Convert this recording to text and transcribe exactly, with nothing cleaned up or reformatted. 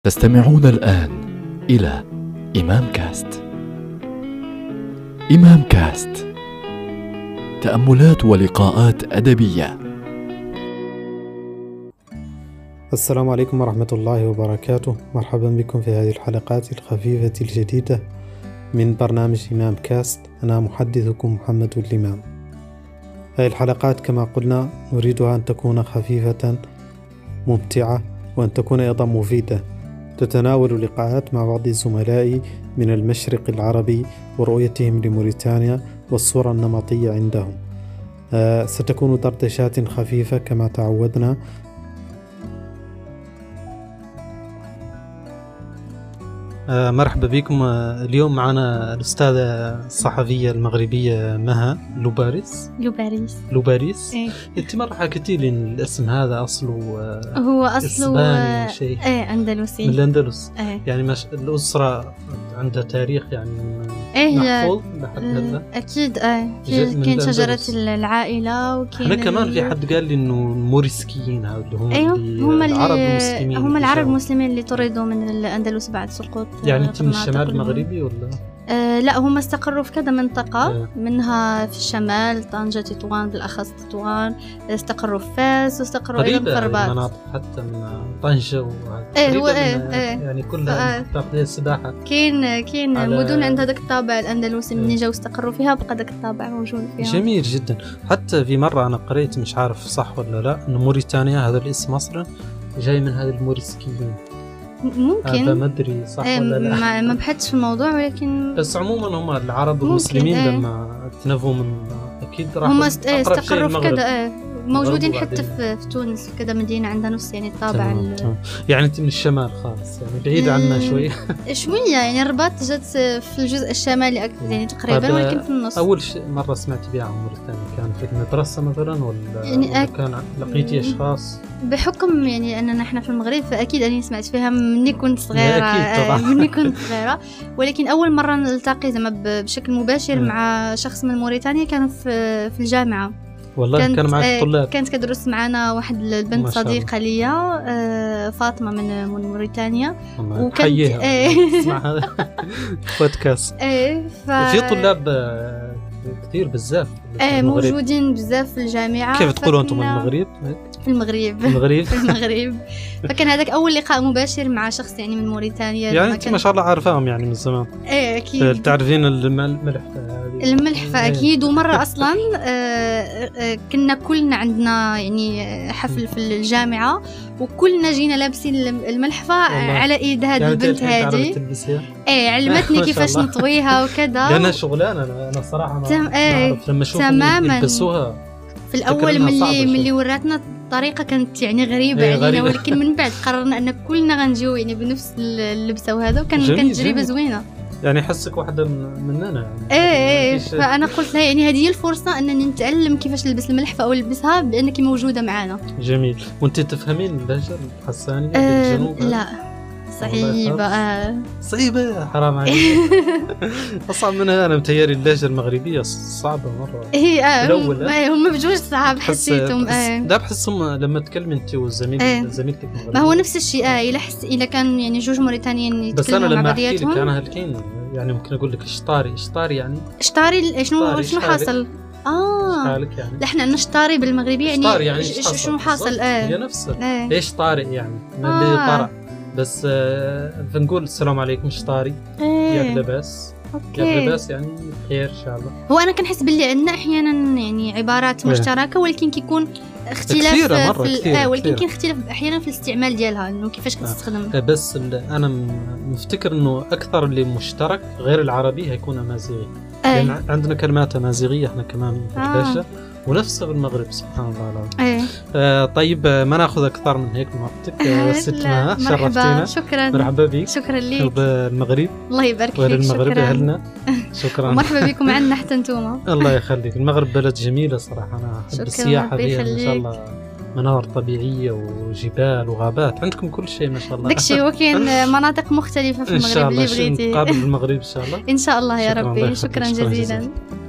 تستمعون الآن إلى إمام كاست. إمام كاست، تأملات ولقاءات أدبية. السلام عليكم ورحمة الله وبركاته. مرحبا بكم في هذه الحلقات الخفيفة الجديدة من برنامج إمام كاست. أنا محدثكم محمد الإمام. هذه الحلقات كما قلنا نريدها أن تكون خفيفة ممتعة وأن تكون أيضا مفيدة، تتناول لقاءات مع بعض زملائي من المشرق العربي ورؤيتهم لموريتانيا والصورة النمطية عندهم. آه ستكون دردشات خفيفة كما تعودنا. آه مرحبا بكم. آه اليوم معنا الأستاذة الصحفية المغربية مها لوباريس لوباريس لوباريس إيه؟ انت مرة حكيتي لي الاسم هذا أصله آه هو أصله إسباني شيء ايه أندلسي من الأندلس. ايه يعني مش الأسرة عندها تاريخ يعني ايه محفوظ لحد هلا؟ أكيد ايه جزء من كاين شجرة الأندلس. العائلة وكاين أنا كمان ال- في حد قال لي إنه الموريسكيين هذول اللي هم ايوه اللي هم العرب اللي المسلمين هم اللي العرب جاوا. المسلمين اللي طردوا من الأندلس بعد سقوط يعني أنت من قرناطق الشمال والمغرب. المغربي ولا؟ آه لا هم استقروا في كذا منطقة إيه. منها في الشمال طنجة تطوان بالأخص تطوان، استقروا في فاس واستقروا أيضا قريبة بقربات. المناطق حتى من طنجة وهذا. إيه، قريبة هو إيه، من- إيه. يعني كلها فآه. تاخذ السباحة. كاين كاين على- مدن عندها داك الطابع الأندلسي إيه. مني جاو استقروا فيها بقى داك الطابع موجود فيها. جميل جدا. حتى في مرة أنا قريت مش عارف صح ولا لا إنه موريتانيا هذا الاسم أصلا جاي من هذا الموريسكيين. ممكن هذا ما أدري صح ايه ولا لا. ما, ما بحثتش في الموضوع ولكن بس عموما هم العرب ممكن، المسلمين إيه. لما تنفوا من أكيد راح هم است... إيه أقرب شيء استقروا في المغرب. كذا ايه موجودين المغرب حتى وبعدين- في, في تونس في كذا مدينة عندها نفس يعني الطابع تمام، ال... تمام. يعني أنت من الشمال خالص يعني بعيد عنا مم. شوي. شوية يعني الرباط جات في الجزء الشمالي أكثر يعني تقريبا طيب، ولكن في النص. أول شيء مرة سمعت بها عن موريتانيا كان في المدرسة مثلا ولا, يعني ولا أك- كان لقيتي أشخاص؟ بحكم يعني أننا إحنا في المغرب فأكيد أني سمعت فيها مني كنت صغيرة. أكيد طبعاً. آه، مني كنت صغيرة ولكن أول مرة نلتقي زعما ب- بشكل مباشر مم. مع شخص من موريتانيا كان في في الجامعة. والله كانت كان معك آه، طلاب؟ كانت كدرس معنا واحد البنت ما شاء الله. صديقة ليا آه، فاطمة من من موريتانيا. والله وكنت- حييها إيه. اسمع هذا بودكاست. ايه ف في طلاب آه، كثير بزاف في ايه المغرب. موجودين بزاف في الجامعة. كيف تقولوا أنتم فكنا- المغرب؟ في المغرب المغرب. في المغرب. فكان هذاك أول لقاء مباشر مع شخص يعني من موريتانيا. يعني لما أنت كان- ما شاء الله عارفاهم يعني من زمان. ايه أكيد تعرفين الم- الملح هذه؟ الملح إيه. فأكيد. ومرة أصلا آه، آه، كنا كلنا عندنا يعني حفل في الجامعة وكلنا جينا لابسين الم- الملحفة والله. على إيد هذه يعني البنت الحين تعرفت هذه. تلبسيها؟ ايه ما علمتني شاء كيفاش الله. نطويها وكذا. لأنها شغلانة أنا أنا صراحة ما تم- ما إيه، أعرف لما أشوفهم تماماً. يلبسوها. في الأول أفتكر إنها صعبة ملي شوي. ملي وراتنا الطريقة كانت يعني غريبة إيه، علينا غريبة. ولكن من بعد قررنا أن كلنا غنجيو يعني بنفس اللبسة وهذا وكان جميل، كانت تجربة جميل. زوينة. يعني أحسك واحدة من مننا يعني. ايه ما ايه فيش- فأنا قلت لها يعني هذه هي الفرصة أنني نتعلم كيفاش نلبس الملحفة أو نلبسها بأنك موجودة معنا. جميل. وأنت تفهمين اللهجة الحسانية أه بالجنوب؟ لا صعيبة. آه. صعيبة يا حرام عليك. أصعب منها أنا متهيألي اللهجة المغربية صعبة مرة. هي آه الأول، هم, آه. هم بجوج صعب بحس- حسيتهم. بحس- آه. لا بحسهم لما تكلمي أنت والزميل إيه. زميلتك المغربية. ما هو نفس الشيء آه إلا حس إلا كان يعني جوج موريتانيين بس أنا يتكلموا مع لما أحكي لك بعضياتهم. أنا هالكين يعني ممكن أقول لك إشطاري إشطاري يعني اشطاري شنو اشطاري، شنو اشطاري. حاصل؟ اه حالك يعني لا احنا عندنا شطاري بالمغربي يعني إشطاري يعني ش- إيش ش- شنو حاصل؟ بالضبط. هي اه نفسها. ايه إيش طارئ يعني من آه. اللي طرأ. بس آه فنقول السلام عليكم إشطاري ياك ايه لاباس ياك اوكي. لاباس يعني بخير إن شاء الله. هو انا كنحس باللي عندنا احيانا يعني عبارات إيه. مشتركه ولكن كيكون اختلاف كثيرة مرة، في ال- كثيرة، اه ولكن كثيرة. كاين اختلاف احيانا في الاستعمال ديالها انه كيفاش كتستخدم. آه، بس ال- انا م- مفتكر انه اكثر اللي مشترك غير العربي هيكون امازيغي. لان اه ع- عندنا كلمات امازيغيه احنا كمان آه. باللهجه ونفسها بالمغرب سبحان الله العظيم. ايه آه طيب آه، ما ناخذ اكثر من هيك من وقتك. آه ست لا، مها مرحبا شرفتينا. شكرا مرحبا بك. شكرا لك بالمغرب الله يبارك ولا فيك. المغرب شكرا اهلنا. شكرا. ومرحبا بكم عندنا حتى نتوما. الله يخليك. المغرب بلد جميله صراحه انا احب شكراً، السياحه ربي فيها ما شاء يخليك. الله. مناظر طبيعيه وجبال وغابات عندكم كل شيء ما شاء الله. داكشي هو كاين مناطق مختلفة في ان شاء المغرب الله اللي بغيتي. نتقابل بالمغرب ان شاء الله. ان شاء الله يا شكراً، الله ربي. يخليك. شكرا شكراً جزيلا. جزيلاً.